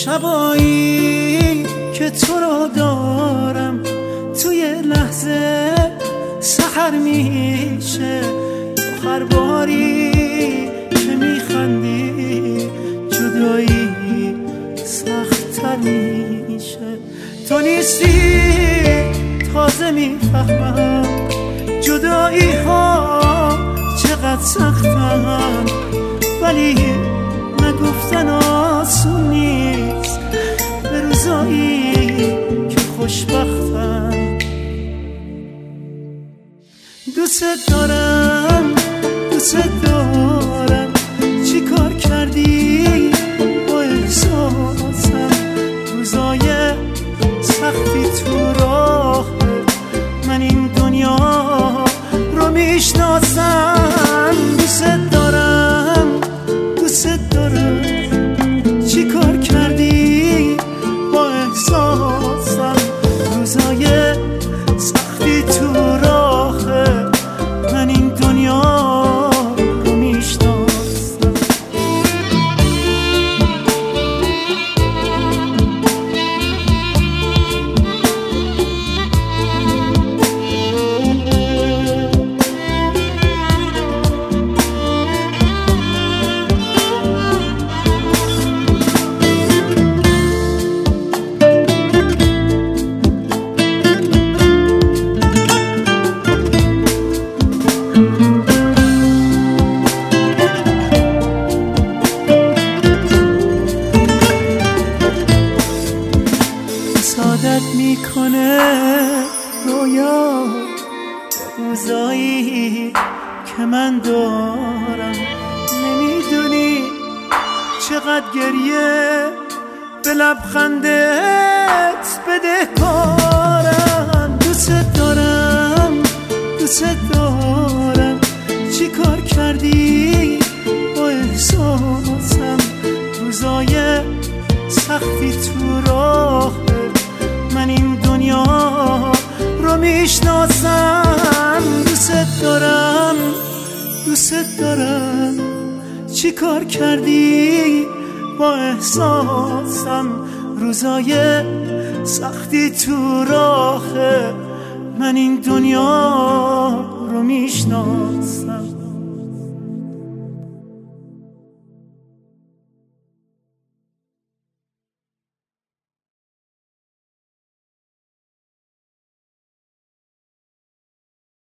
شبایی که تو رو دارم توی لحظه سحر میشه، هر باری که میخندی جدایی سخت‌تر میشه. تو نیستی تازه میفهمم جدایی ها چقدر سختن، ولی نگفتن آسون نیست به روزایی که خوشبختم. دوست دارم دوست دارم، چی کار کردی با احساسم؟ روزای سختی تو راه من این دنیا رو میشناسم. دوست دارم دوست دارم، چی کار کردی با احساسم؟ روزای سختی تو راه من این دنیا رو میشناسم. سعادت میکنه رویا روزایی که من دارم، نمیدونی چقدر گریه به لبخندت بدهکارم. دوست دارم دوست دارم، چی کار کردی با احساسم؟ روزای سختی تو راه من این دنیا رو میشناسم. دوست دارم دوست دارم، چی کار کردی با احساسم؟ روزای سختی تو راه من این دنیا رو میشناسم.